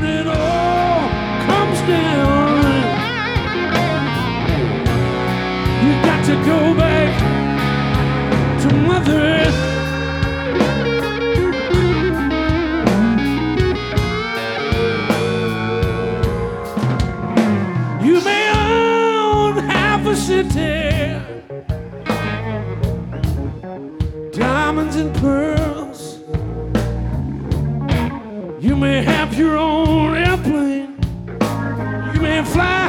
it all comes down, you got to go back to Mother Earth. You may own half a city, diamonds and pearls. You may have your own airplane. You may fly